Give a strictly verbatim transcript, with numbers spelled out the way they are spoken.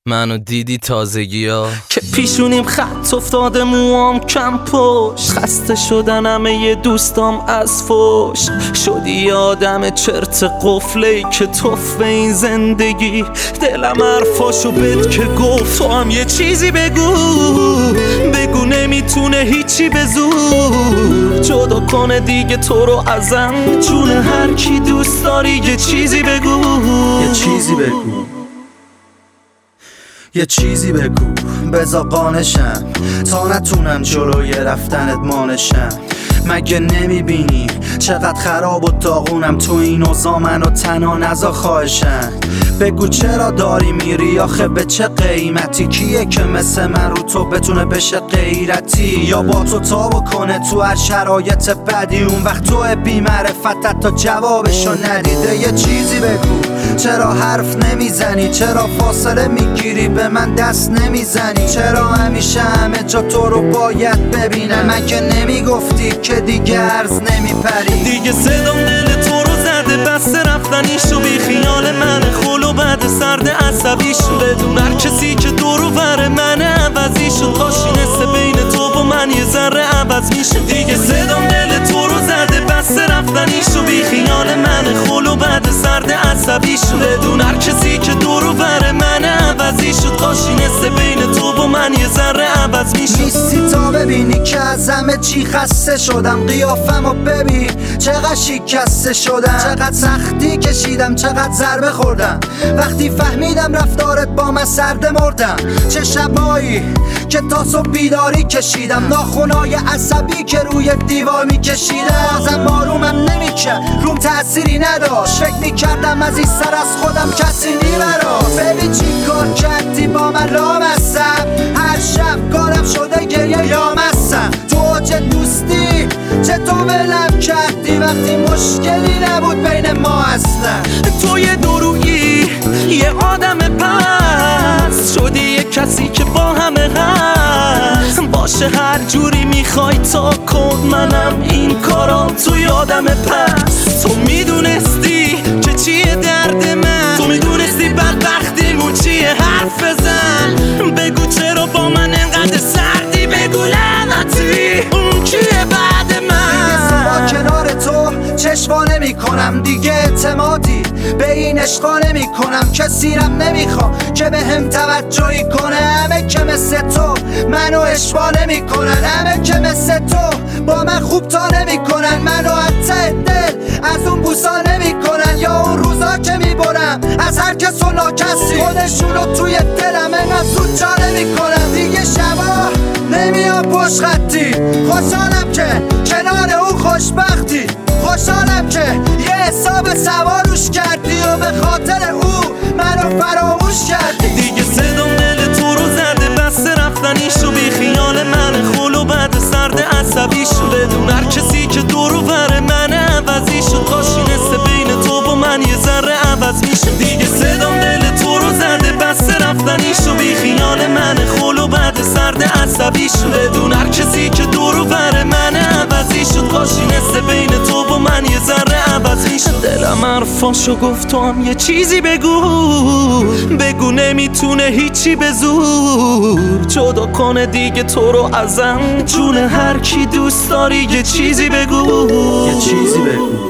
منو دیدی تازگی ها که پیشونیم خط افتاده، موام کم پشت، خسته شدن همه ی دوستام از فوش. شدی آدم چرت قفلی که توف این زندگی. دلم حرفاشو بد که گفت، تو هم یه چیزی بگو بگو نمیتونه هیچی به زور جدا کنه دیگه تو رو ازم. جون هر کی دوست داری یه چیزی بگو، یه چیزی بگو یه چیزی بگو بزا قانشم تا نتونم جلوی رفتنت مانشم. مگه نمیبینی چقدر خراب و داغونم تو این اوضاع؟ منو تنها نزا خواهشم. بگو چرا داری میری آخه به چه قیمتی؟ کیه که مثل من رو تو بتونه بشه غیرتی؟ یا با تو تا بکنه تو هر شرایط بدی؟ اون وقت تو بی معرفتت تا جوابشو ندیده. یه چیزی بگو چرا حرف نمیزنی؟ چرا فاصله میگیری به من دست نمیزنی؟ چرا همیشه همه جا تو رو باید ببینم؟ من که نمیگفتی که دیگه عرض نمیپری؟ دیگه صدام دل تو رو زده، بس رفتنیشو بی خیال من خول و بعد سرد عصبیشو. بدون هر کسی که دورو بره من عوضی شد، کاشی نسه بین تو و من یه ذره عوض میشد. دیگه صدام دل تو رو زده، بس رفتنیشو بی خیال من خول و بعد سرد عصبیشو. بدون هر کسی که دورو بره من عوضی شد، کاشی نسه بین تو و من یه ذره عوض میشد. نیستی تا ببینی که از همه چی خسته شدم. قیافمو ببین چقدر شکسته شدم، چقدر سختی کشیدم، چقدر ضربه خوردم. وقتی فهمیدم رفتارت با من سرد مردم. چه شبایی که تا صبح بیداری کشیدم، ناخونای عصبی که روی دیوار میکشیدم. ازم آرومم نمیکرد، روم تأثیری نداشت. فکر میکردم از این سر از خودم کسی نیبراست. ببین چی کار کردی با من لامستم، هر شب کارم شده گریه یامستم. تو چه دوستی چه تو ولم کردی وقتی مشکلی نبود بین ما اصلا. تو یه درویی یه آدم پس شدی، یه کسی که با همه هست. باشه هر جوری میخوای تا کن، منم این کارام توی آدم پس. تو میدونستی که چیه درد من، تو میدونستی بدبختیمون چیه، حرف بزن بگو چرا با من انقدر سردی. بگو لعنتی اون کیه بعد من؟ دیگه کنار تو چشوا نمی کنم، دیگه اعتمادی به این عشقا نمی کنم. کسی رم نمیخوام که به هم توجهی کنه. همه که مثل تو منو اشوا نمی کنن، همه که مثل تو با من خوب تا نمی کنن. منو حتی دل از اون بوسا نمی کنن، یا اون روزا که می برم از هر کس و ناکسی خودشونو توی دلم انقدر زود جا نمی کنن. دیگه شبا نمیام پشت خطی، خوشحالم که کنار اون خوشبختی. خوشحالم که یه حساب سواروش کردی و به خاطر او منو فراموش کردی. دیگه صدام دل تو رو زده، بس رفتنیشو بی خیال من خول و بعد سرد عصبیشو. بدون هر کسی که دورو بره من عوضی شد، کاشی نسه بین تو و من یه ذره عوض میشد. دیگه صدام دل تو رو زده، بس رفتنیشو بی خیال من خول و بعد سرد عصبیشو. بدون هر کسی که دورو بره من عوضی شد، کاشی نسه بین تو و من یه ذره عوض میشد. دلم حرفاشو گفت، تو هم یه چیزی بگو بگو نمیتونه هیچی به زور جدا کنه دیگه تو رو ازم. جون هر کی دوست داری یه چیزی بگو، یه چیزی بگو